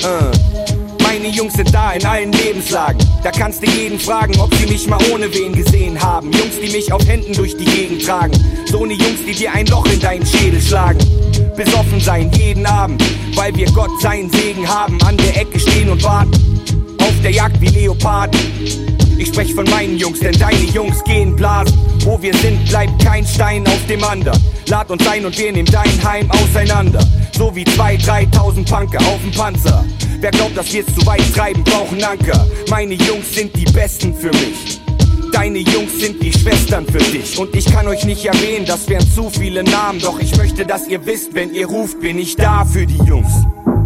Meine Jungs sind da in allen Lebenslagen. Da kannst du jeden fragen, ob sie mich mal ohne wen gesehen haben. Jungs, die mich auf Händen durch die Gegend tragen. So ne Jungs, die dir ein Loch in deinen Schädel schlagen. Besoffen sein jeden Abend, weil wir Gott seinen Segen haben. An der Ecke stehen und warten, auf der Jagd wie Leoparden. Ich sprech von meinen Jungs, denn deine Jungs gehen blasen. Wo wir sind, bleibt kein Stein auf dem anderen. Lad uns ein und wir nehmen dein Heim auseinander. So wie 2.000, 3.000 Punker auf dem Panzer. Wer glaubt, dass wir's zu weit treiben, brauchen Anker. Meine Jungs sind die Besten für mich. Deine Jungs sind die Schwestern für dich. Und ich kann euch nicht erwähnen, das wären zu viele Namen. Doch ich möchte, dass ihr wisst, wenn ihr ruft, bin ich da für die Jungs.